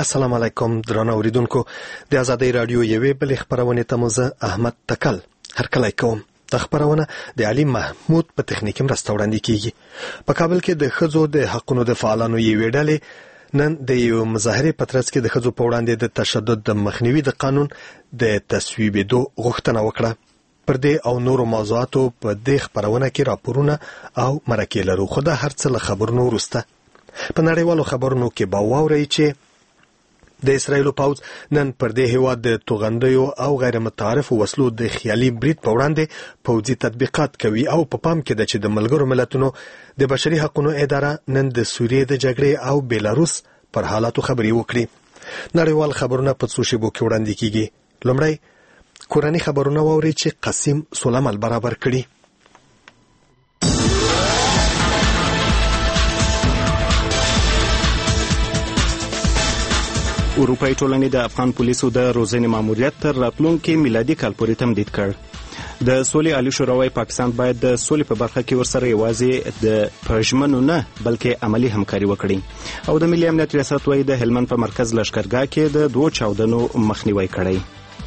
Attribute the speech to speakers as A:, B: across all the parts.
A: السلام علیکم درنو اوریدونکو د آزادۍ رادیو یوې بلې خبرونه ته مزه احمد تکل هرکلی کوم. د خبرونه د علي محمود په تخنیکی مرسته وړاندې کیږي. په کابل کې د ښځو د حقوقو د فعالانو یوې ډلې نن د یو مظاهرې په ترڅ کې د ښځو په وړاندې د تشدد د مخنیوي د قانون د تصویبېدو غوښتنه وکړه. پر دې او نورو موضوعاتو په دې خبرونه کې راپورونه او مرکې لرو. خو دا هر څه له خبرونو وروسته په نړیوالو خبرونو کې به واورئ چې د اسرایلو پوځ نن پر دې هیواد د توغندیو او غیر متعارف وسلو د خیالي برید په وړاندې پوځي تطبیقات کوي او په پام کې ده چې د ملګرو ملتونو د بشري حقوقو اداره نن د سوریې د جګړې او بیلاروس پر حالاتو خبري وکړي. نړیوال خبرونه په څو شیبو کې وړاندې کیږي. لومړی کورنۍ خبرونه واوري چې قاسم سلیمان برابر کړي.
B: اروپایي ټولنې د افغان پولیسو د روزنې ماموریت تر راتلونکي میلادي کال پورې تمدید کړ. د سولې عالی شورا پاکستان باید د سولې په برخه کې ورسره یوازې د پژمنو نه بلکې عملی همکاري وکړي او د ملي امنیت ریاست وايي د هلمند په مرکز لشکرګاه کې د 2 چاودنو مخنیوي کړی.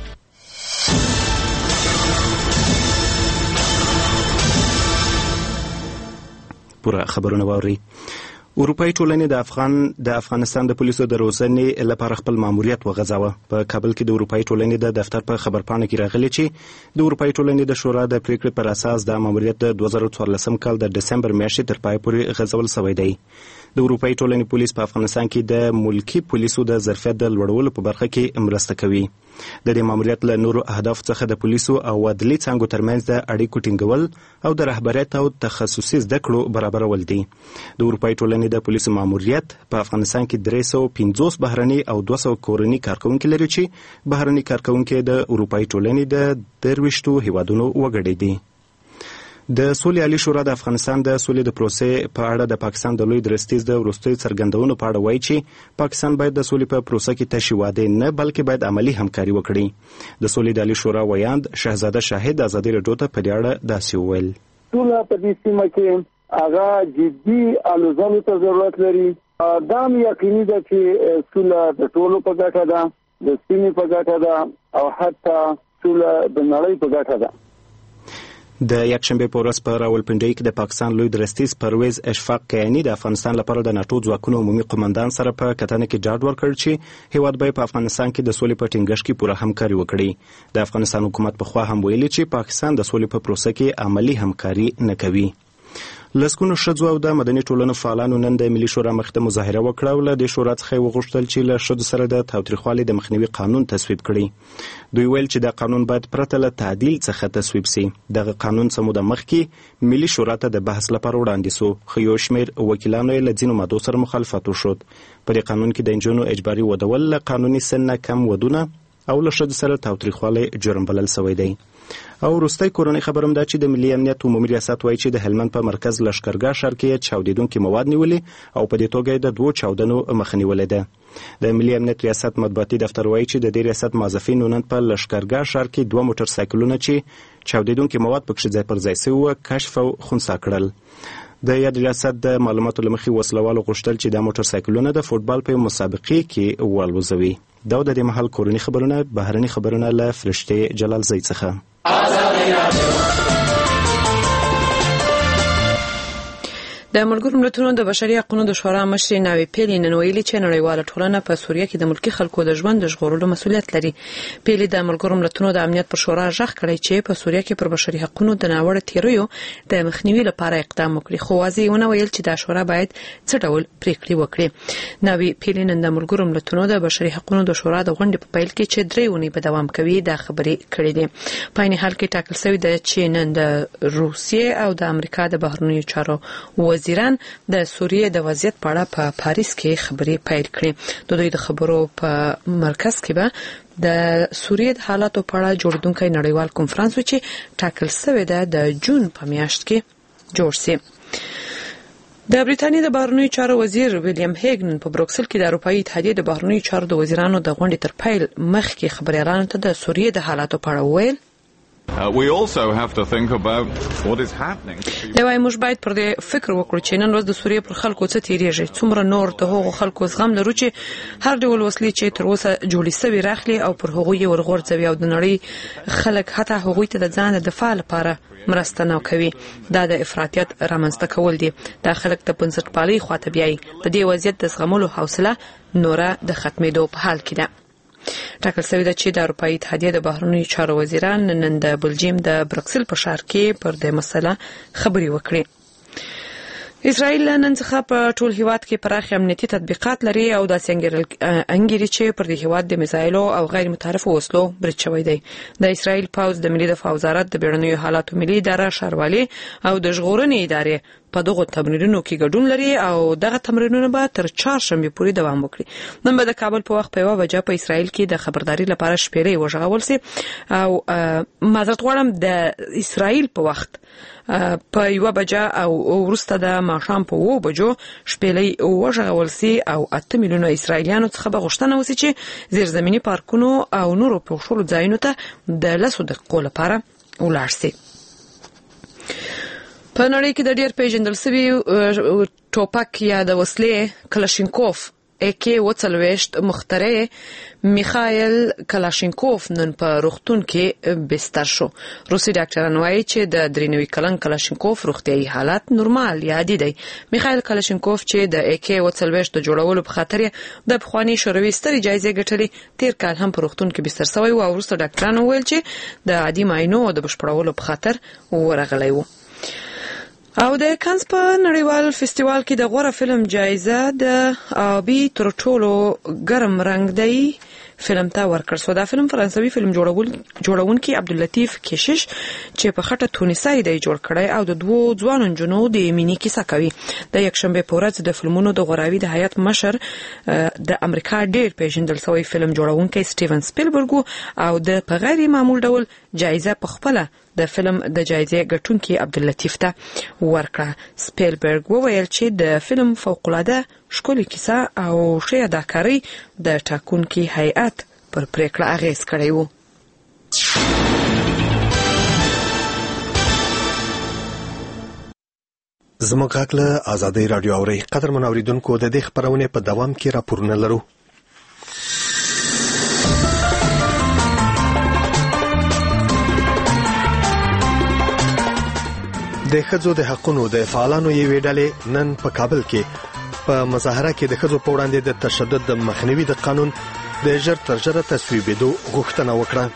B: پوره خبرونه واوري. اروپایي ټولنې د افغانستان د پولیسو د روزنې لپاره خپل ماموریت وغځاوه. په کابل کې د اروپایي ټولنې د دفتر په خبرپاڼه کې راغلي چې د اروپایي ټولنې د شورا د پریکړې پر اساس د ماموریت د 2014 کال د دسمبر میاشتې تر پای پورې غځول شوی دی. د اروپایي ټولنې پولیس په افغانستان کې د ملکی پولیسو د ظرفیت د لوړولو په برخه کې مرسته کوي. د دې ماموریت له نورو اهداف څخه د پولیسو او عدلي څانګو ترمنځ د اړیکو ټینګول او د رهبریت او تخصصي زده کړو برابرول دي. د اروپایي ټولنې د پولیسو ماموریت په افغانستان کې 350 بهرني او 200 کورني کارکونکي لري چې بهرني کارکونکي د اروپایي ټولنې د 23 هیوادونو وګړي دي. د سولې عالی شورا د افغانستان د سولې د پروسې په اړه د پاکستان د لوی درستیز د وروستۍ څرګندونو په اړه وایي چې پاکستان باید د سولې په پروسه کې تشې وعدې نه بلکې باید عملی همکاري وکړي. د سولې د عالی شورا ویاند شهزاده شاهد آزادۍ رادیو ته په دې اړه داسې وویل.
C: ټول په دې سیمه کې هغه جدي الوزالو ته ضرورت لري. دا یقیني ده چې سوله د ټولو په ګټه ده، د سیمې په ګټه ده او حتی سوله د نړۍ په ګټه ده.
B: د یکشنبه په ورځ په راولپنډۍ کې د پاکستان لوی درستیز پرویز اشفاق کیانی د افغانستان لپاره د ناتو ځواکونو عمومي قومندان سره په کتنه کې ډاډ ورکړ چې هیواد به په افغانستان کې د سولې په ټینګښت کې پوره همکاري وکړي. د افغانستان حکومت په خوا هم ویلي چې پاکستان د سولې په پروسه کې عملی همکاري نه کوي. لسګونو ښځو او د مدني ټولنو فعالانو نن د ملي شورا مخ ته مظاهره وکړه او له دې شورا څخه وغوښتل چې له ښځو سره د تاوتریخوالي د مخنیوي قانون تصویب کړي. دوی ویل چې د قانون باید پرته له تعدیل څخه تصویب سي. دغه قانون څه موده مخکې ملي شورا ته د بحث لپاره وړاندې سو، خو یو شمېر وکیلانو یې له ځینو مادو سره مخالفت وښود. په دې قانون کې د نجونو اجباري ودول له قانوني سن نه کم ودونه او له ښځو سره تاوتریخوالی جرم بلل شوی دی. او وروستی کورنۍ خبر هم دا چې د ملي امنیت عمومي ریاست وایي چې د هلمند په مرکز لشکرګاه ښار کې چاودېدونکي مواد نیولي او په دې توګه د 2 چاودنو مخه نیولې ده. د ملي امنیت ریاست مطبوعاتي دفتر وایي چې د دې ریاست موظفینو نن په لشکرګاه ښار کې 2 موټر سایکلونه چې چاودېدونکي مواد پکښې ځای پر ځای شوي وو کشف او خنثی کړل. د یاد ریاست د معلوماتو له مخې وسلوالو غوښتل چې دا موټر سایکلونه د فوټبال په مسابقې کې والوزوي. دا د دې مهال کورنۍ خبرونه بهرني خبرونه له فرشتې جلال زید څخه.
D: د ملګرو ملتونو د بشري حقوقو د شورا مشر ناوی پیلی نن ویلي چې نړیواله ټولنه په سوریه کې د ملکی خلکو د ژوند د ژغورلو مسؤلیت لري. پیلی د ملګرو ملتونو د امنیت پر شورا ژغ کړی چې په سوریه کې پر بشري حقوقو د ناوړه تیریو د مخنیوي لپاره اقدام وکړي، خو واضح ونه ویل چې دا شورا باید څه ډول پریکړې وکړي. ناوی پیلی نن د ملګرو ملتونو د بشري حقوقو د شورا د غونډې په پیل کې چې 3 ونې به دوام کوي دا خبرې کړې دي. په عین حال کې ټاکل شوی دی چې نن د روسیې او د امریکا د بهرنیو چارو وزیران د سوریې د وضعیت په اړه په پاریس کې خبرې پیل کړې. د دوی د خبرو په مرکز کې به د سوریې د حالاتو په اړه جوړیدونکی نړیوال کنفرانس چې ټاکل شوی دی د جون په میاشت کې جوړ شي. د بریټانیا د بهرنیو چارو وزیر ویلیام هیګن په بروکسل کې د اروپאי اتحادیې د بهرنیو چارو د وزیرانو د غونډې تر پیل مخکې خبريالانو ته د سوریې د حالاتو په اړه ویل.
E: We also have to think about what is happening.
D: دوی موږ باید پر دې فکر وکړو چې نن ورځ د سوریې پر خلکو څه تیریږي، څومره نور د هغو خلکو زغم لرو چې هر ډول وسلې چې تر اوسه جوړې سوي راخلي او پر هغوی یې ورغورځوي او د نړۍ خلک حتی هغوی ته د ځان د دفاع لپاره مرسته نه کوي. دا د افراطیت رامنځته کول دي. دا خلک د بنسټپالۍ خواته بیایي. د دې وضعیت د زغملو حوصله نوره د ختمېدو په حال کې ده. ټاکل شوی ده چې د اروپایي اتحادیې د بهرنیو چارو وزیران نن د بلجیم د برکسل په ښار کې پر دې مسله خبرې وکړي. اسرائیل نن څخه په ټول هیواد کې پراخ امنیتي تطبیقات لري او د انګری چې پر دې هیواد د میزایلو او غیر متعارف وسلو برید شوی دی. د اسرائیل پوز د ملي دفاع وزارت د بیړنیو حالاتو ملي اداره ښاروالي او د ژغورنې ادارې په دغه تمرینونو کې ګډون لري او دغه تمرینونه به تر چهارشنبه پورې دوام وکړي. نن به د کابل په وخت په 1 بجې په اسرائیل کې د خبرداري لپاره شپېلې وژغول سي او معذرت غواړم د اسرائیل په وخت په 1 بجې او وروسته د ماښام په 2 بجو شپېلې وژغول سي او 8 میلیونه اسرائیلیانو څخه به غوښتنه وسي چې زیرزمینی پارکونو او نورو په شولو ځایونو ته د 10 دقیقو لپاره ولاړ سي. په نړۍ کې د ډېر پیژندل شوي ټوپک یا د وسلې کلاشینکوف AK-40 مخترع میخایل کلاشینکوف نن په روغتون کې بستر شو. روسي ډاکټران وایي چې د 93 کلن کلاشینکوف روغتیايي حالت نورمال یا عادي دی. میخایل کلاشینکوف چې د AK-40 د جوړولو په خاطر د پخوانی شوروي ستري جایزې ګټلې تیر کال هم په روغتون کې بستر شوی او وروسته ډاکټرانو ویل چې د عادي معاینو او د بشپړولو په خاطر ورغلی و. او د کانز په نړیوال فستیوال کې د غوره فلم جایزه د آبی تر ټولو ګرم رنگ دی فلم ته ورکړل شو. دا فلم فرانسوي فلم جوړونکي عبداللطیف کشش چې په خټه تونسي دی جوړ کړی او د دوو ځوانو جنو د مینې کیسه کوي. د یکشنبه په ورځ د فلمونو د غوراوي د هیئت مشر د امریکا ډیر پیژندل شوی فلم جوړونکي سټیون سپیلبرګ او د په غیر معمول ډول جایزه په خپل د فلم د جایزې ګټونکي عبداللطیف ته ورکړه. سپیلبرګ وویل چې د فلم فوق‌العاده ښکلې کیسه او ښه اداکاري د ټاکونکي هیئت پر پریکړه اغیز کړی و.
A: زموږ غږ له آزادۍ رادیو اوري. قدرمن اوریدونکو د دې خبرونه په دوام کې راپورونه لرو. د ښځو د حقوقو د فعالانو یوې ډلې نن په کابل کې په مظاهره کې د ښځو په وړاندې د تشدد د مخنیوي د قانون د ژر تر ژره تصویبېدو غوښتنه وکړه.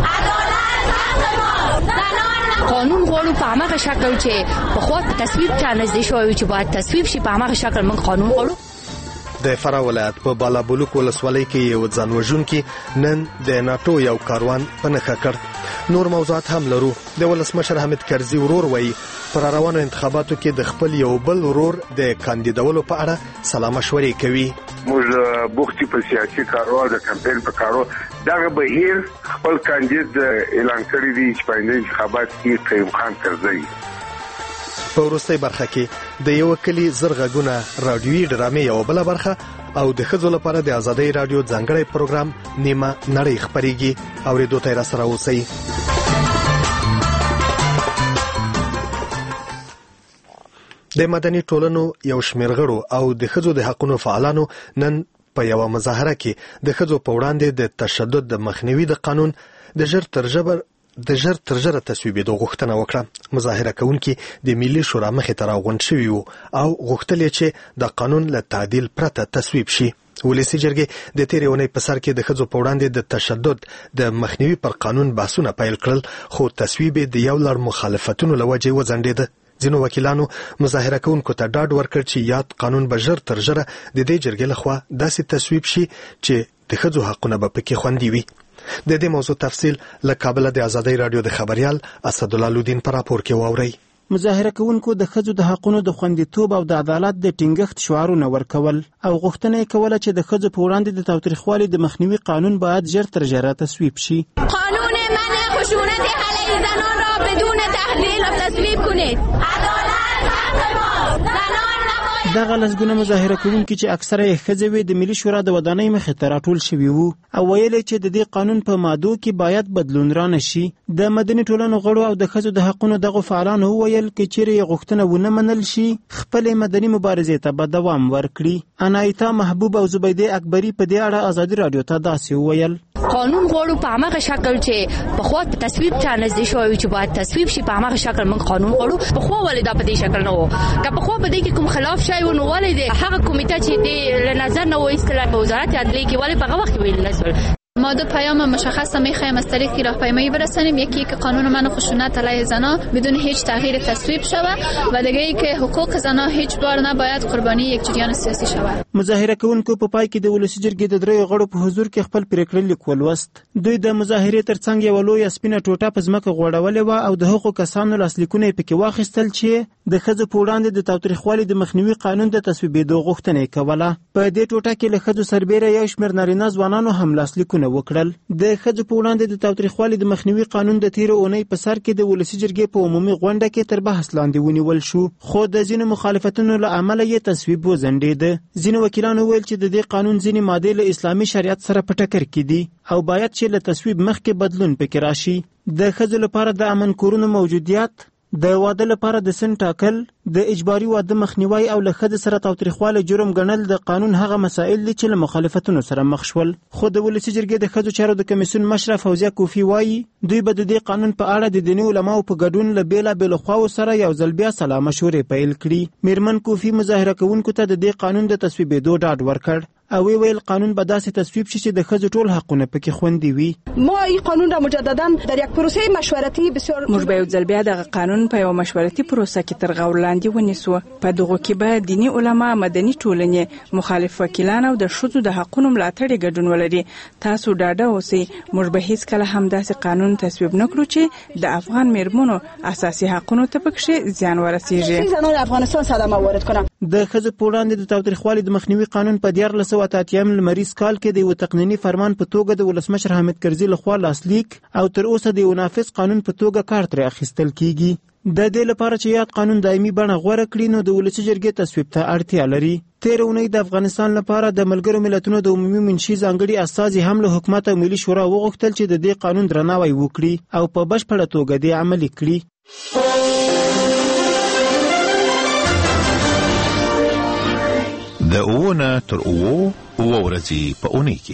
F: قانون غواړو په هغه شکل چې په خو تصویب ته نږدې شوی چې باید تصویب شي. په هغه شکل موږ قانون غواړو.
A: د فراه ولایت په بالابلوک ولسوالۍ کې یو ځانوژونکي نن د ناتو یو کاروان په نښه کړ. نور موضوعات هم لرو. د ولسمشر حامد کرزي ورور وایي پر روانو انتخاباتو کې د خپل یو بل ورور د کاندیدولو په اړه سلا مشورې کوي.
G: موږ بوختي په سیاسي کارو د کمپاین په کارو دغه بهیر خپل کاندید اعلان کړی دی چې په انتخابات کې قیوم خان کرزي.
A: په وروستۍ برخه کې د یو کلی زرغونه رادیویي ډرامې یو بل برخه او د ښځو لپاره د آزادۍ رادیو ځانګړی پروګرام نیمه نړۍ خبريږي. اوریدو ته را سره اوسئ. د مدني ټولنو یو شمېر غړو او د ښځو د حقوقو فعالانو نن په یو مظاهره کې د ښځو په وړاندې د تشدد د مخنیوي د قانون د ژر تر ژره تصویبېدو غوښتنه وکړه. مظاهره کوونکي د ملي شورا مخې ته راغونډ شوي وو او غوښتل چې د قانون له تعدیل پرته تصویب شي. ولسی جرګې د تیرې اونۍ په سر کې د ښځو په وړاندې د تشدد د مخنیوي پر قانون بحثونه پیل کړل خو تصویب د یو لړ مخالفتونو له وجې وځنډېده. ځینو وکیلانو مظاهره کوونکو ته ډاډ ورکړ چې یاد قانون به ژر تر ژره د دې جرګې لخوا داسې تصویب شي چې د ښځو حقونه به پکې خوندي وي. د دې موضوع تفصیل له کابل د آزادۍ رادیو د خبريال اسدالله لودین پر راپور کې واوري.
H: مظاهره کوونکو د ښځو د حقوقو د خوندیتوب او د عدالت د ټینګښت شعارونه ورکول او غوښتنه یې کوله چې د ښځو په وړاندې د تاوتریخوالي د مخنیوي قانون باید ژر تر ژره تصویب شي.
F: قانون منع خشونت علیه زنان را بدون تحلیل و تصویب کنید. عدالت حق ماست. زنان نباید
H: دغه لسګونه مظاهره کوونکي چې اکثره یې ښځې وې د ملي شورا د ودانۍ مخې ته راټول شوي وو او ویل چې د دې قانون په مادو کې باید بدلون رانشي. د مدني ټولنو غړو او د ښځو د حقونو دغه فعالانو وویل که چیرې غوښتنه ونه منل شي خپلې مدني مبارزې ته به دوام ورکړي. انایتا محبوب او زبیده اکبری په دې اړه ازادي رادیو ته داسې وویل:
F: قانون غواړو په هغه شکل چې په خو په تصویب ته نږدې شوی چې باید تصویب شي په هغه شکل من قانون غواړو. په خو ولې دا په دې شکل نه وو که په خو په دې کې کوم خلاف شای و نو ولې د هغه کمیټه چې د نظر نه وایستل په وزارت عدلیه کې ولې په هغه وخت ویل نشول.
I: ما دو پیام مشخص می‌خوایم از طریق راهپیمایی برسانیم. یکی که قانون من خشونت علیه زنان بدون هیچ تغییر تصویب شود و دیگه ای که حقوق زنان هیچ بار نباید قربانی یک جریان سیاسی شود.
H: مظاهره کوونکو په پای کې د ولسی جرګې د دریو غړو په حضور کې خپل پریکړه لیک ولوست. دوی د مظاهرې ترڅنګ یو لوی سپینه ټوټه په ځمکه غوړولې و او د حقوقو کسانو لاسلیکونه پکې واخیستل چې د ښځو په وړاندې د تاوتریخوالي د مخنیوي قانون د تصویبېدو غوښتنه کوله. په دې ټوټه کې له ښځو سربېره یو شمېر نارینه ځوانانو هم لاسلیکونه وکړل. د ښځو په وړاندې د تاوتریخوالي د مخنیوي قانون د تیرو اونۍ په سر کې د ولسی جرګې په عمومي غونډه کې تر بحث لاندې ونیول شو خو د ځینو مخالفتونو له امله یې تصویب وځنډېده. ځینو وکیلانو ویل چې د دې قانون ځینې مادې له اسلامي شریعت سره په ټکر کې دي او باید چې له تصویب مخکې بدلون پکې راشي. د ښځو لپاره د امن کورونو موجودیت، د واده لپاره د سن ټاکل، د اجباري واده مخنیوي او له ښځې سره تاوتریخوالی جرم ګڼل د قانون هغه مسائل دي چې له مخالفتونو سره مخ شول. خو د ولسی جرګې د ښځو چارو د کمیسیون مشره فوزیه کوفی وایي دوی به د دې قانون په اړه د دیني علماو په ګډون له بېلابېلو خواو سره یو ځل بیا سلا مشورې پیل کړي. میرمن کوفی مظاهره کوونکو ته د دې قانون د تصویبېدو ډاډ ورکړ او ویل قانون به داسې تصویب شي چې د ښځو ټول حقونه پکې خوندي وي.
J: ما این قانون را مجددا در یک پروسه مشورتی بسیار
K: موږ به یو ځل بیا د قانون په یو مشورتي پروسه کې تر غور لاندې ونیسو. په دغه کې به دینی علما، مدني ټولنې، مخالف وکیلان او د ښځو د حقونو ملاتړ ګډون ولري. تاسو ډاډه اوسئ موږ به هیڅ کله هم داسې قانون تصویب نکړو چې د افغان میرمنو اساسي حقونو ته پکې زیان ورسیږي.
J: زنان افغانستان صدمه وارد کنه.
H: د ښځو په وړاندې د تاوتریخوالي د مخنیوي قانون په 1988 لمریز کال کې د یو تقنینی فرمان په توګه د ولسمشر حامد کرزي لخوا لاسلیک او تر اوسه د یو نافذ قانون په توګه کار ترې اخیستل کیږي. د دې لپاره چې یاد قانون دایمي بڼه غوره کړي نو د ولسی جرګې تصویب ته اړتیا لري. تیر اونۍ د افغانستان لپاره د ملګرو ملتونو د عمومي منشي ځانګړي استازي هم له حکومت او ملي شورا وغوښتل چې د دې قانون درناوی وکړي او په بشپړه توګه دې عملي کړي.
L: د اوونه تر اوو ورځې په اونۍ کې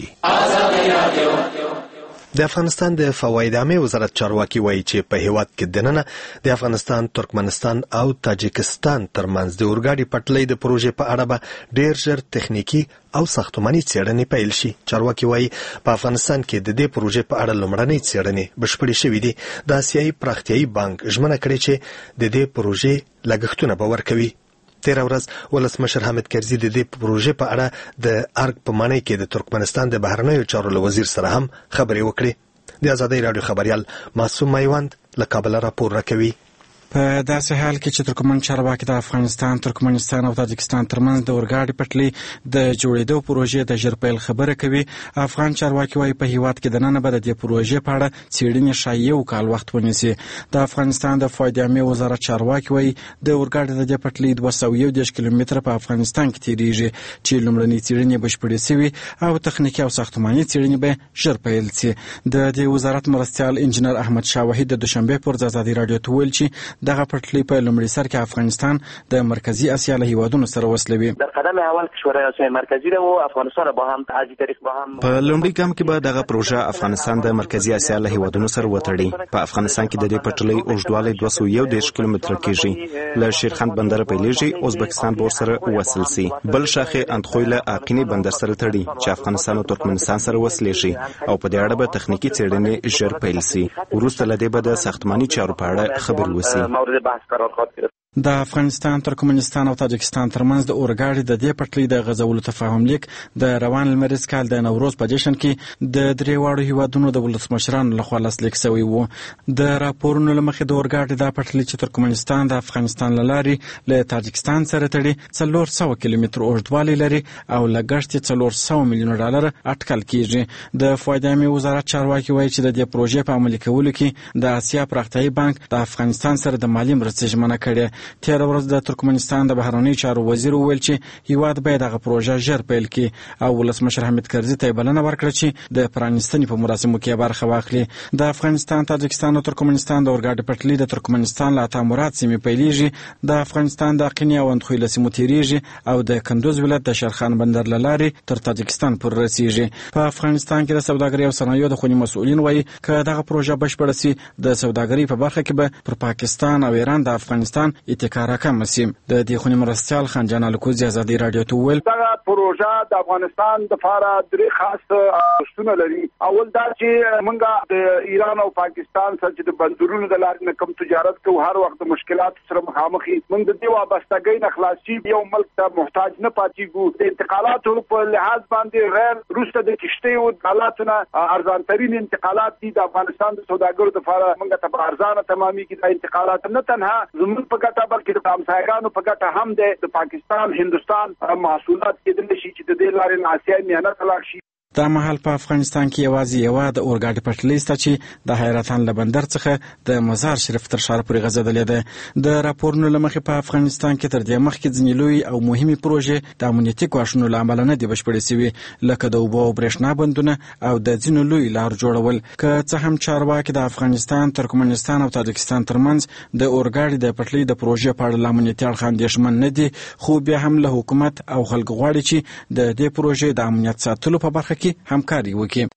A: د افغانستان د فواید عامه وزارت چارواکي وایي چې په هیواد کې دننه د افغانستان، ترکمنستان او تاجکستان ترمنځ د اورګاډي پټلۍ د پروژې په اړه به ډېر ژر تخنیکی او ساختماني څېړنې پیل شي. چارواکي وایي په افغانستان کې د دې پروژې په اړه لومړنۍ څېړنې بشپړې شوې دي. د آسیایي پراختیایي بانک ژمنه کړې چې د دې پروژې لګښتونه به ورکوي. تیر ورځ ولسمشر حامد کرزي د دې پروژې په اړه د ارګ په معنی کې د ترکمنستان د بهرنیو چارو وزیر سره هم خبرې وکړې. د ازادۍ راډیو خبريال معصوم میوند له کابل راپور راکوي.
B: په داسې حال کې چې ترکمن چارواکي د افغانستان، ترکمنستان او تاجکستان ترمنځ د اورګاډي پټلۍ د جوړېدو پروژې د ژر پیل خبره کوي، افغان چارواکي وايي په هیواد کې دننه به د دې پروژې په اړه څېړنې شاید یو کال وخت ونیسي. د افغانستان د فواید عامه وزارت چارواکي وايي د اورګاډي د دې پټلۍ 210 کیلومتره په افغانستان کې تیریږي چې لومړنۍ څېړنې بشپړې شوي او تخنیکي او ساختماني څېړنې به ژر پیل شي. د دې وزارت مرستیال انجنیر احمد شاه وحید د دوشنبه پر ورځ ازادي رادیو ته ویل چې دغه پټلۍ په لومړي سر کې افغانستان د مرکزی اسیا له هیوادونو سره وصلوي.
M: در قدم اول کې شورای اسیا مرکزی رو افغانستان با هم از تاریخ با هم
B: په لومړي ګام کې به دغه پروژه افغانستان د مرکزی اسیا له هیوادونو سره وتړي. په افغانستان کې د دې پټلۍ اوږدوالی 210 کیلومتره کېږي. له شیرخند بندر پیلېږي، ازبکستان بور سره وصل سي. بل شاخه اندخوی له اقینی بندر سره تړي چې افغانستان او ترکمنستان سره وصلېږي او په دې اړه به تخنیکی څېړنې ژر پیل سي. وروسته له دې به د ساختماني چارو په اړه خبرې وشي. د افغانستان، ترکمنستان او تاجکستان ترمنځ د اورګاډي د دې پټلۍ د غځولو تفاهم لیک د روان لمریز کال د نوروز په جشن کې د درېواړو هیوادونو د ولسمشرانو لخوا لاسلیک شوی و. د راپورونو له مخې د اورګاډي د پټلۍ چې ترکمنستان د افغانستان له لارې له تاجکستان سره تړي 400 کیلومتر اوږدوالی لري او لګښت یې 400 میلیون ډالر اټکل کیږي. د فواید عامه وزارت چارواکي وایي چې د دې پروژې په عملي کولو کې د آسیا پراختیایي بانک د افغانستان سره د مالي مرستې ژمنه کړې.
N: تیر ورځ د ترکمنستان د بهرنی چارو وزیر وویل چې هیواد باید دغه پروژه ژر پیل کړي او ولسمشر حامد کرزي ته بلنه ورکړه چې د پرانیستنې په مراسمو کې برخه واخلي. د افغانستان، تاجکستان او ترکمنستان د اورګاډي پټلۍ د ترکمنستان له اتامرات سیمې پیلېږي، د افغانستان د قینې او اندخوی له سیمو تېرېږي او د کندوز ولایت د شیرخان بندر له لارې تر تاجکستان پورې رسېږي. په افغانستان کې د سوداګرۍ او صنایعو د خونې مسؤلین وایي که دغه پروژه بشپړه سي د سوداګرۍ په برخه کې به پر پاکستان او ایران د افغانستان اتکا راکمه سي. د دې خونې مرستیال خان جان الکوزي ازادي رادیو ته وویل
C: دغه پروژه د افغانستان لپاره درې خاص ارزښتونه لري. اول دا چې موږ د ایران او پاکستان سره د بندرونو د لارې نه کوم تجارت کوو، هر وخت د مشکلات سره مخامخ یو. موږ د دې وابستګۍ نه خلاصي یو ملک ته محتاج نه پاتېږو. د انتقالاتو په لحاظ باندې غیر روسته د کشتۍ او حالاتونه ارزان ترين انتقالات دي. د افغانستان د سوداګرو لپاره موږ ته په ارزانه تمامي کې د انتقالات نه تنها زموږ په ګټه بلکې د همسایګانو په ګټه هم د پاکستان هندستان محصولات کېدل شي چې د دې لارې نه اسیا میانه طلاق شي.
N: دا مهال په افغانستان کې یوازې یوه د اورګاډي پټلۍ شته چې د حیرتان له بندر څخه د مزار شریف تر ښار پورې غځېدلې ده. د راپورونو له مخې په افغانستان کې تر دې مخکې ځینې لوی او مهمې پروژې د امنیتي ګواښونو له امله نه دي بشپړې سوي، لکه د اوبو او برېښنا بندونه او د ځینو لوی لارو جوړول. که څه هم چارواکي د افغانستان، ترکمنستان او تاجکستان ترمنځ د اورګاډي د پټلۍ د پروژې په اړه له امنیتي اړخه اندېښمن نه دي، خو بیا هم له حکومت او خلکو غواړي چې د دې پروژې د امنیت ساتلو په برخه کې همکاري وکړي.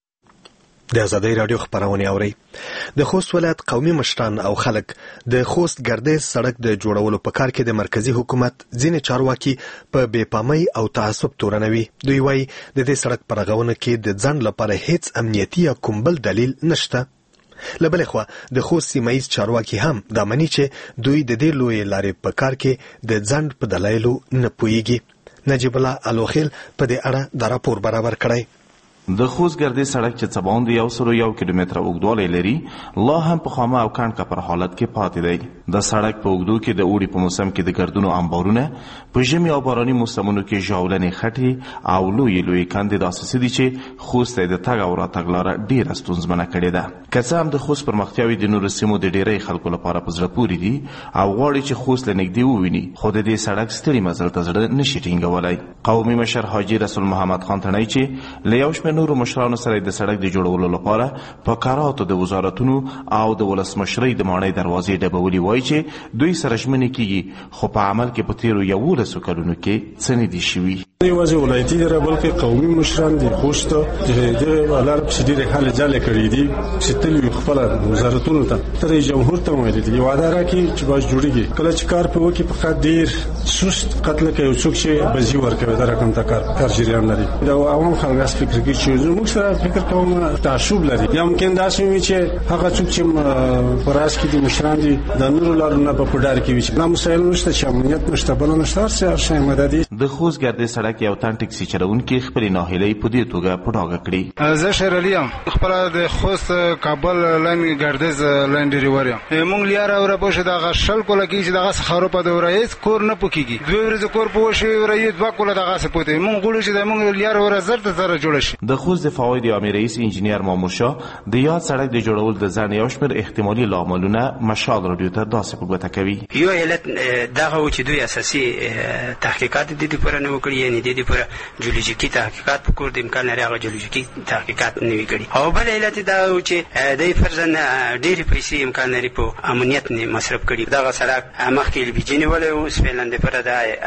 A: د ازادۍ راډیو خبرونه اوري. د خوست ولایت قومي مشران او خلک د خوست ګردیز سړک د جوړولو په کار کې د مرکزی حکومت ځینې چارواکي په بېپامۍ او تعصب تورنوي. دوی وایي د دې سړک په رغونه کې د ځنډ لپاره هیڅ امنیتي یا کوم بل دلیل نشته. له بلې خوا د خوست سیمه ییز چارواکي هم دا مني چې دوی د دې لویې لارې په کار کې د ځنډ په دلایلو نه پوهیږي. نجیب الله الوخیل په دې اړه د راپور برابر کړی.
O: د خوست ګردیز سړک چې څه باندې 101 کیلومتره اوږدوالی لري لا هم په خامه او کڼ کپر حالت کې پاتې دی. د سړک په اوږدو کې د اوړي په موسم کې د ګردونو انبارونه، په ژمي او باراني موسمونو کې ژاولنې خټې او لویې لویې کندې داسې څه دي چې خوست ته د تګ او راتګ لاره ډېره ستونزمنه کړې ده. که څه هم د خوست پرمختیاوې د نورو سیمو د ډېری خلکو لپاره په زړه پورې دي او غواړي چې خوست له نږدې وویني، خو د دې سړک ستړي مزل ته زړه نشي ټینګولی. قومي مشر حاجي رسول محمد خان تڼۍ چې له یو شمېر نورو مشرانو سره د سړک د جوړولو لپاره په کاراتو د وزارتونو او د ولسمشرۍ د ماڼۍ دروازې ډبولي، وایي چې دوی سره ژمنې کیږي، خو په عمل کې په تیرو 11 کلونو کې څه نه دي شوي.
P: یوازې ولایتي دی بلکې قومي مشران دي خوست د لار په ډېرې حالې جالې کړي دي چې تل خپل وزارتونو ته تر جمهور ته ویلي دي وعده راکړي چې باید جوړیږي. کله چې کار په وکړي په ډېر سست قتل کوي یو څوک چې بزي ورکوي دا رقم ته کار جریان لري. دا عوام خلک فکر کوي چې موږ سره فکر کوم تعصب لري، یا ممکن داسې وي چې هغه څوک چې پراس کې دي مشران دي د نورو لارو نه په پډار کې وي چې لا مسایل نشته، چې امنیت نشته، بل نشته، هر شی مددي.
O: د خوست ګردیز سړک یو تن ټکسي چلوونکي خپلې ناهیلۍ په دې توګه په ډاګه کړي.
Q: زه شیر علي یم، خپله د خوست کابل لاین ګردیز لاین ډریور یم. موږ لیاره اوره پوښه دغه شل کوله کې چې دغه خاورو په دوره هیڅ کور نه پکېږي. 2 ورځې کور په وشي ورې 2 کوله دغه څه پوتې. موږ غواړو چې موږ لیاره اوره زر ته زر جوړ شي.
O: د خوست د فواید عامه رئیس انجینیر مامور شاه د یاد سړک د جوړول د ځان یو شمېر احتمالي لاملونه مشال رادیو ته داسې په ګوته کوي.
R: یو علت دغه و چې دوی اساسي تحقیقات د دې پوره نه وکړي، یعنې د دې پوره جیولوژیکي تحقیقات په کور د امکان لري هغه جیولوژیکي تحقیقات نه وي کړي. او بل علت دا و چې د فرضاً ډېرې پیسې امکان لري په امنیت نه مصرف کړي. دغه سړک مخکې لبیجې نیولی و، سپیلن دپاره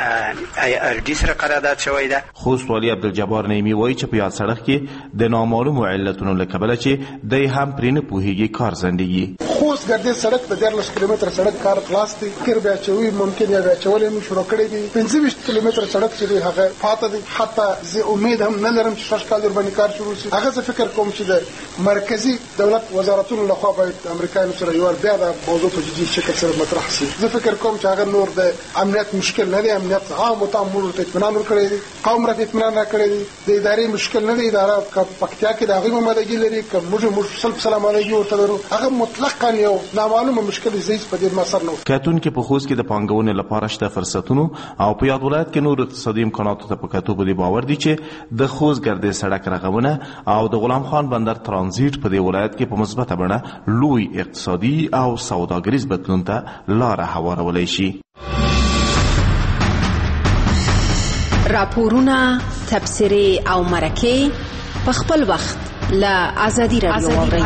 R: د IRD سره قرارداد شوی ده.
O: خوست والي عبدالجبار نعیمي وایي چې په یاد سړک کې د نامعلومو علتونو له کبله چې دی هم پرې نه پوهېږي کار ځنډېږي.
S: خوست ګردیز سړک د 14 کیلومتره سړک کار خلاص دی، فکر بیا چوي ممکن یا بیا چولې مو شروع کړی دی. 25 کیلومتره سړک چې دی هغه فاته دی. حتی زه امید هم نه لرم چې 6 کال باندې کار شروع شي. هغه زه فکر کوم چې د مرکزی دولت وزارتونو لخوا باید امریکایانو سره یو بیا د موضوع په جدي شکل سره مطرح شي. زه فکر کوم چې هغه نور د امنیت مشکل نه دی، امنیت عام او تام مول ته اطمینان ورکړی دی، قوم را اطمینان را کړی دی، د ادارې مشکل نه دی. اداره پکتیا کې د هغه مدګی لري کوم موږ سلام علیکم ورته ورو هغه مطلقاً یو نامعلومه مشکل زیات په دې مسر نه.
O: کاتون کې په خوست کې د پانګونې لپاره شته فرصتونو او په یاد ولایت کې نور اقتصادي امکاناتو ته په کتو باندې باور دي چې د خوست ګردیز سړک رغونه او د غلام خان بندر ترانزیت په دې ولایت کې په مثبته بڼه لوی اقتصادي او سوداګریز بدلون ته لاره هوارولی شي.
T: راپورونه، تبصرې او مرکې په خپل وخت له آزادي رادیو واورئ.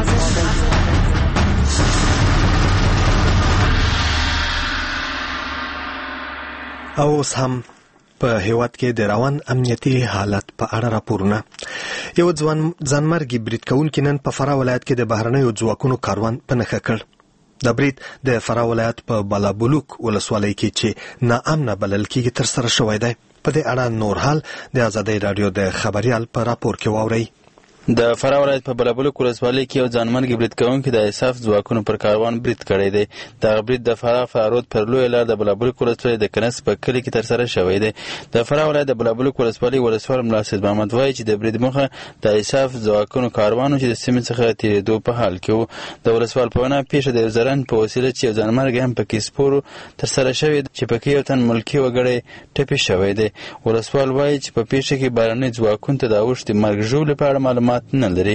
A: او اوس هم په هیواد کې د روان امنیتي حالت په اړه راپورونه. یو ځانمرګي برید کوونکی نن په فراه ولایت کې د بهرنیو ځواکونو کاروان په نښه کړ. د برید د فراه ولایت په بالابلوک ولسوالۍ کې چې ناامنه بلل کېږي ترسره شوی دی. په دې اړه نور حال د آزادۍ رادیو د خبریال په راپور کې واورئ.
U: د فراه ولایت په بالابلوک ولسوالۍ کې یو ځانمرګي برید کوونکی د ایساف ځواکونو پر کاروان برید کړی دی. دغه برید د فراه فرارود پر لویه لار د بالابلوک ولسوالۍ د کنس په کلي کې ترسره شوی دی. د فراه ولایت د بالابلوک ولسوالۍ ولسوال ملا سید محمد وایي چې د برید موخه د ایساف ځواکونو کاروانو چې د سیمې څخه تېرېدو په حال کې و. د ولسوال په وینا پیښه د یو زرن په وسیله چې یو ځانمرګي هم پکې سپور ترسره شوی چې پکې یو تن ملکي وګړی ټپي شوی دی. ولسوال وایي چې په پیښه کې بهرني ځواکونو ته د اوښتې مرګ ژوبلې په اړه معلومات نه لري.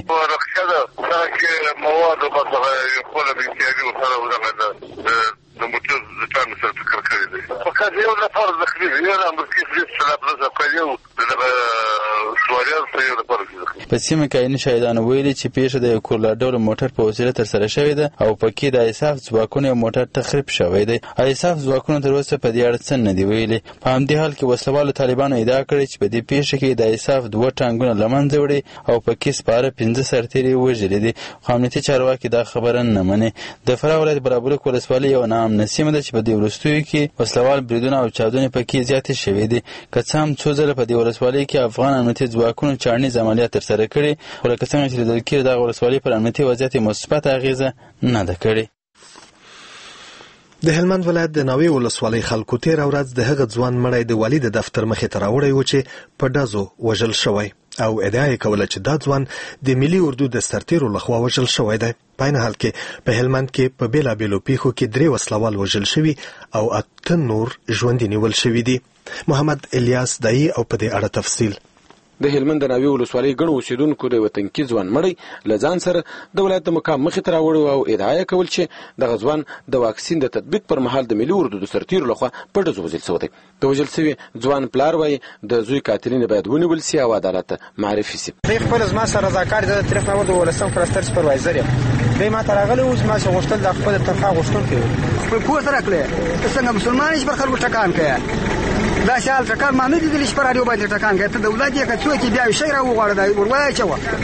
V: مواد مثلا يقول بامتيازي وصار ولا د موټر د تان سره فکر کړی دی. فقط یو نفر زخمي دی، یو امر کې فلس سره پلس کړیو د سوالات په یو نفر کې.
U: په سیمه کې عیني شاهدانو ویلي چې پیښه د یو کورلا ډول موټر په وسیله ترسره شوې ده او پکې د ایساف ځواکونو یو موټر تخریب شوی دی. ایساف ځواکونو تر اوسه په دې اړه څه نه دی ویلي. په همدې حال کې وسلوالو طالبانو ادعا کړې چې په دې پیښه کې د ایساف 2 ټانګونه له منځه وړي او پکې سپاره 15 سرتیري وژلي دي. خو امنیتي چارواکي دا خبره نه مني. د فراه ولایت بالابلوک ولسوالۍ یو ناامنه سیمه ده چې په دې وروستیو کې وسلوال بریدونه او چاودنې پکې زیاتې شوې دي. که څه هم څو ځله په دې ولسوالۍ کې افغان امنیتي ځواکونو چاړنیز عملیات ترسره کړي، خو لکه څنګه چې لیدل کېږي دغه ولسوالۍ پر امنیتي وضعیت مثبت اغېزه نه ده کړې.
A: د هلمند ولایت د ناوې ولسوالۍ خلکو تېره ورځ د هغه ځوان مړی د والي د دفتر مخې ته راوړی و چې په ډزو وژل شوی او ادعا یې کوله چې دا ځوان د ملي اردو د سرتیرو لخوا وژل شوی دی. په عین حال کې په هلمند کې په بېلابېلو پیښو کې 3 وسلوال وژل شوي او 8 نور ژوندي نیول شوي دي. محمد الیاس دایی او په دې اړه تفصیل.
W: د هلمند د ناوې ولسوالۍ ګڼو اوسیدونکو د وطنکي ځوان مړی له ځان سره د ولایت د مقام مخې ته راوړی او ادعا یې کول چې دغه ځوان د واکسین د تطبیق پر مهال د ملي اردو د سرتیرو لخوا په ډزو وژل شوی دی. د وژل شوي ځوان پلار وایي د زوی قاتلین باید ونیول سي او عدالت ته معرفي سي.
X: دی خپل زما سره رضاکار د طرف نه د ولسم کلستر سپروایزر یم. دی ما ته راغلی و زما څخه غوښتل د خپل تنخواه غوښتونکی و.
Y: خپل پوسټ راکړی ته څنګه مسلمان یې پر خلکو ټکان کوي. دا شال ټکان ما نه دي لیدلی چې پر راډیو باندې ټکان کوي. ته د ولادت یې که څوک یې بیا شی راوغواړه دا ورواچوه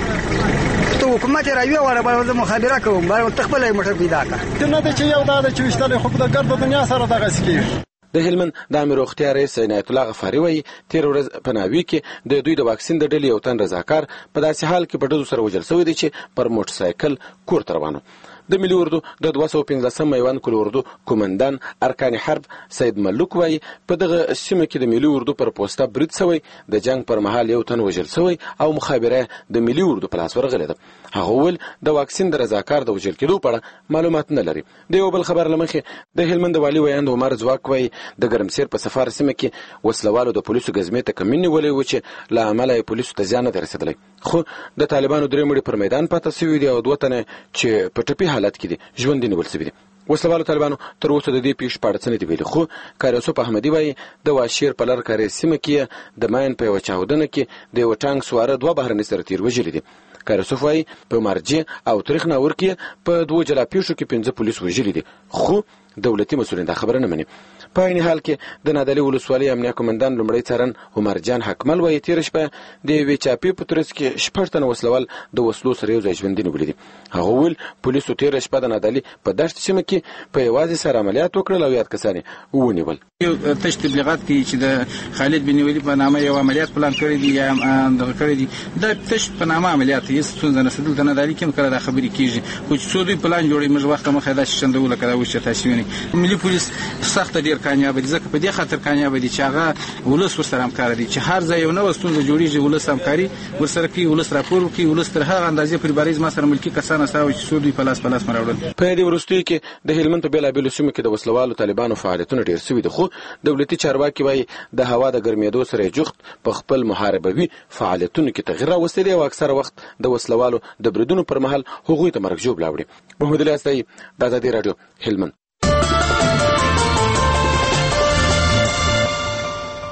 Y: ته حکومت یې راویوړه به زه مخابره کوم ته خپله یې موټر پیدا کړه.
P: ته نه دی چې یو دا ده چې ویشتلی خو د ګرد دنیا سره دغسې کېږي.
W: د هلمند د امیر روغتیا رئیس عنایت الله غفاري وایي تېره ورځ په ناوې کې د دوی د واکسین د ډلې یو تن رضاکار په داسې حال کې په ډزو سره وژل شوی دی چې پر موټرسایکل کور ته روان و. د ملي اردو د 215 میوند کل اردو کومندان ارکان حرب سید ملوک وایي په دغه سیمه کې د ملي اردو پر پوسټه برید شوی، د جنگ پر مهال یو تن وژل شوی او مخابره د ملي اردو په لاس ورغلې ده. هغه وویل د واکسین د رضاکار د وژل کېدو په اړه معلومات نه لري. د یو بل خبر له مخې د هلمند والي ویاند عمر ځواک وایي د ګرمسیر په سفار سیمه کې وسلوالو د پولیسو ګزمې ته کمین نیولی و چې له امله یې پولیسو ته زیان نه دی رسېدلی. خو د طالبانو 3 مړي پر میدان پاته شوي دي او 2 تنه چې په ټپي حالت کې دي ژوندي نیول شوي دي. وسلوالو طالبانو تر اوسه د دې پیښې په اړه څه نه دي ویلي. خو قاری یوسف احمدي وایي د واشیر په لر کاري سیمه کې د ماین په یوه چاودنه کې د یوه ټانک سواره 2 بهرني سرتیر وژلي دي. قاری یوسف وایي په مرجع او تاریخ ناور کې په 2 جلا پیښو کې 15 پولیس وژلي دي، خو دولتي مسؤلین دا خبره نه مني. په عین حال کې د نادعلي ولسوالۍ امنیه قومندان لومړی څارن عمر جان حکمل وایي تېره شپه د یوې چاپې په ترڅ کې 6 تنه وسلوال د وسلو سره یو ځای ژوندي نیولي دي. هغه وویل پولیسو تېره شپه د نادعلي په دشت سیمه کې په یوازې سره عملیات وکړل او یاد کسان یې ونیول.
N: یو تش تبلیغات کې چې د خالد بن ولید په نامه یو عملیات پلان کړی دی یا دغه کړی دی، دا تش په نامه عملیات یې ستونزه نه سدل د نادعلي کې کله دا خبرې کیږي خو چې څو دوی پلان جوړي موږ وخت مخه دا شندول کړه او چې تاسو وینئ ملي پولیس سخت ډیر کامیاب دي ځکه په دې خاطر کامیاب دي چې هغه ولس ورسره همکار دي چې هر ځای یو نو ستونزه جوړیږي ولس همکاري ورسره کوي، ولس راپور کوي، ولس تر هغه اندازې پر بریز ما سره ملکی کسان اساو چې څو دوی په لاس مراوړل.
W: په دې ورستۍ کې د هلمند په بیلابېلو سیمو کې د وسلوالو طالبانو فعالیتونه ډیر شوي دي، خو دولتي چارواکي وایي د هوا د ګرمېدو سره جوخت په خپل محاربوي فعالیتونو کې تغیر راوستلی او اکثره وخت د وسلوالو د بریدونو پر مهال هغوی ته مرګ ژوبله وړي. محمد الیاس د آزادۍ راډیو هلمند.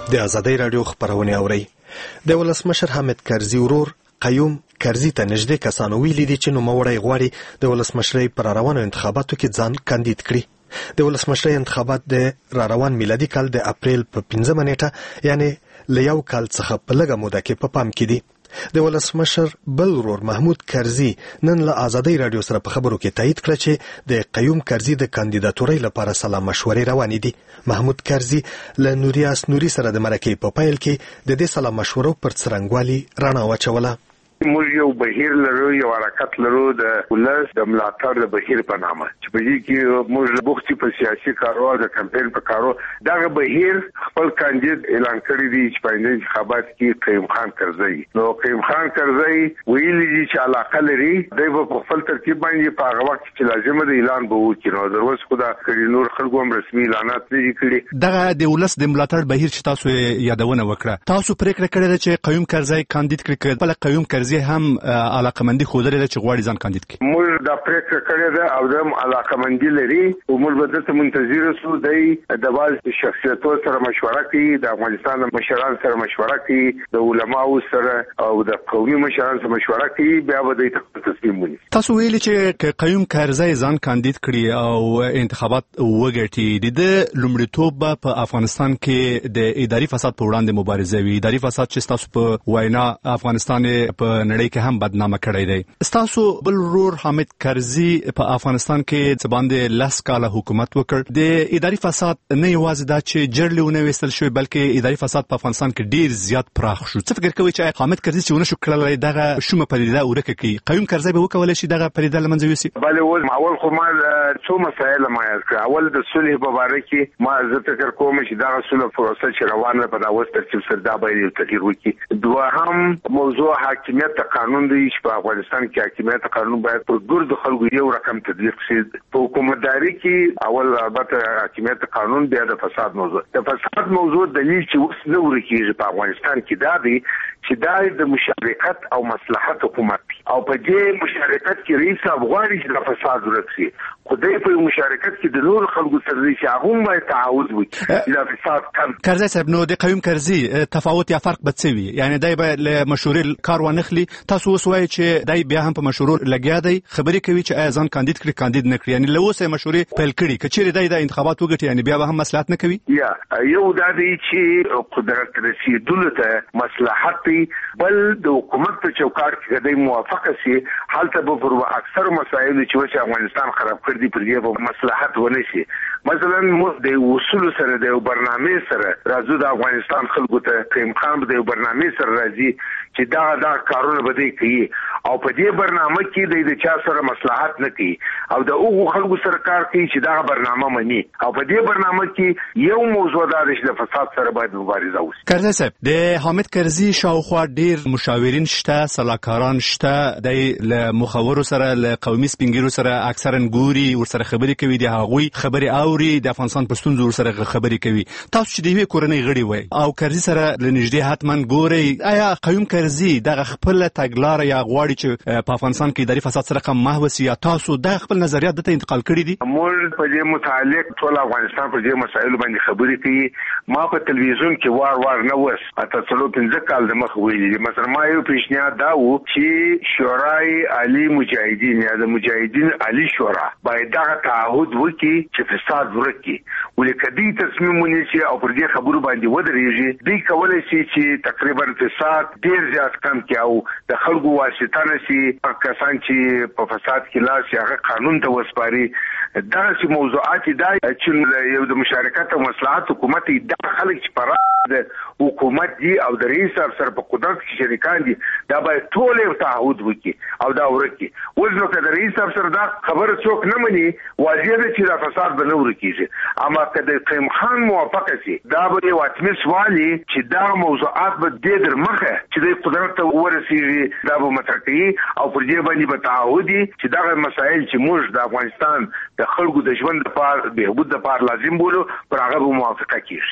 A: د ازادۍ راډیو خبرونه اوري. د ولسمشر حامد کرزي ورور قیوم کرزي ته نږدې کسانو ویلي دي چې نوموړی غواړي د ولسمشرۍ پر روانو انتخاباتو کې ځان کاندید کړي. د ولسمشرۍ انتخابات د روان میلادي کال د اپریل په 15 نیټه یعنی له یو کال څخه په لږه موده کې په پام کې دي. د ولسمشر بل ورور محمود کرزي نن له ازادۍ راډیو سره په خبرو کې تایید کړ چې د قیوم کرزي د کاندیداتورۍ لپاره سلا مشورې روانې دي. محمود کرزي له نوریاس نوري سره د مرکې په پیل کې د دې سلا مشورو پر څرنګوالي رڼا واچوله.
V: موږ یو بهیر لرو، یو حرکت لرو د ولس د ملاتړ د بهیر په نامه چې په دې کې موږ بوختي په سیاسي کارو د کمپاین په کارو دغه بهیر خپل کاندید اعلان کړی دی چې په انتخابات کې قیوم خان کرزي. نو قیوم خان کرزي ویلي دي چې علاقه لري د په خپل ترتیب باندې په هغه وخت چې لازم دی اعلان به وکړي. نو دروس خدا کړي نور خلکو هم رسمي اعلانات نه کړي.
D: دغه د ولس د ملاتړ بهیر چې تاسو یادونه وکړه، تاسو پریکړه کړې چې قیوم کرزي کاندید کړي، بل قیوم کرزي هم علاقمندي خوده لري چې غواړي ځان کاندید کړي.
V: موږ دا پریکړه کړې ده او د علاقمندي لري او موږ به د منتظر سو د باز شخصیتو سره مشوره کوي، د افغانستان مشران سره مشوره کوي، د علماو سره او د قومي مشران سره مشوره کوي، بیا به د تصمیم ونیسي.
D: تاسو ویلي چې قیوم کرزي ځان کاندید کړي او انتخابات وګټي، د لومړیتوب په افغانستان کې د اداري فساد په وړاندې مبارزه وي. اداري فساد چې تاسو په وینا افغانستان په نړۍ کې هم بدنامه کړی دی. تاسو بل ورور حامد کرزي په افغانستان کې څه باندې 10 کاله حکومت وکړ. د اداري فساد نه یوازې دا چې جرلونه وستل شوی بلکې اداري فساد په افغانستان کې ډیر زیات پراخ شو. څه فکر کوئ چې حامد کرزي چې ونه شو کړلای دغه شومه پدیده ورکه کړي، قیوم کرزي به وکولای شي دغه پدیده لمنځه یوسي؟
V: بله اول خو ما څو مسایل ما یاد کړ. اول د صلح په اړه کې ما زه فکر کوم چې دا صلح پروسه چې روانه په داوس ترتیب سره دا باید تغییر وکړي. دوهم موضوع حاکمیت قانون دی چې په افغانستان کې حاکمیت قانون باید په ګرد خلکو یو رقم تطبیق شي. په حکومتداري کې اول البته حاکمیت قانون بیا د فساد موضوع. د فساد موضوع دلیل چې اوس نه ورکیږي په افغانستان کې دا دی چې دا د مشارکت او مصلحت حکومت دی او په دې مشارکت کې رئیس افغاني چې د فساد ورکړي خدای په مشارکت کې د نور خلکو سره چې هغه باید تعهد وکړي د فساد کم.
D: کرزي صاحب، نو د قیوم کرزي تفاوت یا فرق بڅوي، یعنی دای به له مشورې کار ونخلي، تاسو وسوي چې دای بیا هم په مشورو لګیا دی، خبرې کوي چې ایا ځان کاندید کړي کاندید نه کړي، یعنی له اوسه مشورې پیل کړي کچېره دای د انتخابات وګټي، یعنی بیا به هم مصلحت نه کوي.
V: یا یو د دې چې قدرت رسیدلو ته مصلحت بل د حکومت په چوکاټ کې د موافقه سي حالت به پر اکثر مسایل چې افغانستان خراب کړ دي پر دې په مصلحت ونه شي. مثلا د اصول سره د برنامه سره راځو د افغانستان خلکو ته قیوم خان د برنامه سره راځي چې دا کارونه بده کوي او په دې برنامه کې د چا سره مصلحت نه کوي او د اوغو خلکو سره کار کوي چې دا برنامه مني او په دې برنامه کې یو موضوع دا د فساد سره باید مبارزه وشي.
D: کرزي صاحب، د حامد کرزي شاوخوا ډیر مشاورین شته، سلاکاران شته، د مخاورو سره له قومي سپینګیرو سره اکثرا ګوري ورسره خبرې کوي، د هغوی خبرې اوري، د افغانستان په ستونزو سره خبرې کوي. تاسو چې د کورنۍ غړي وای او کرزي سره لنږدې حتما ګوري، آیا قیوم کرزي دغه خپل تګلارې یا غواړي چې په افغانستان کې اداري فساد سره کم محو سي، یا تاسو د خپل نظریات دته انتقال کړی دي؟
V: موږ په دې متعلق ټول افغانستان په دې مسایلو باندې خبرې کوي. ما په تلویزیون کې وار نه وس اته څلو 15 کال د مخ ویلي. مثلا ما یو پیشنهاد دا و چې شورای عالی مجاهدین یا د مجاهدین عالی شورا باید دا تعهد وکړي چې فساد ورکړي، ولکه دې تصمیم ونیسي او پر دې خبرو باندې ودرېږي. دوی کولای شي چې تقریبا فساد ډیر زیات کم کړي او د خلکو واسطه نشي کسان چې په فساد کې لاس هغه قانون ته وسپاري. دا چې موضوعات دا چې یو د مشارکت او مصلحت حکومت دا خلک چې پر د حکومت دي او د رئیس افسر په قدرت کې شریکان دي دا باید ټول یو تعهد وکړي او دا ورکړي. اوس نو که د رئیس افسر دا خبره څوک نه مني واضح ده چې دا فساد به نه ورکیږي. اما که د قیوم خان موافقه سي دا به یو حتمي سوال چې دا موضوعات به د مخه چې د قدرت ته ورسیږي دا به مطرح کوي او پر دې باندې به تعهد دي چې دا مسایل چې موږ د افغانستان د خلکو د ژوند لپاره بهبود لپاره لازم بولو پر هغه به موافقه کیږي.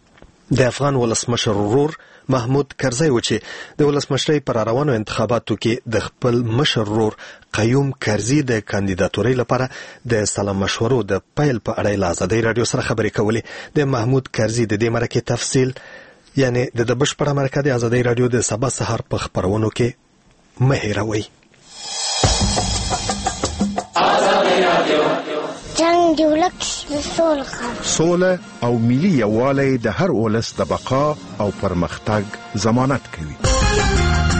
A: د افغان ولسمشر ورور محمود کرزي و چې د ولسمشرۍ پر روانو انتخاباتو کې د خپل مشر ورور قیوم کرزي د کاندیداتورۍ لپاره د سلا مشورو د پیل په اړه له ازادۍ راډیو سره خبرې کولې. د محمود کرزي د دې مرکې تفصیل یعنی د بشپړه مرکه د ازادي رادیو د سبا سهار په خبرونو کې مه هېروئ.
E: جنگ دی ولک سوله او ملي یووالی د هر ولس د بقا او پرمختګ ضمانت کوي.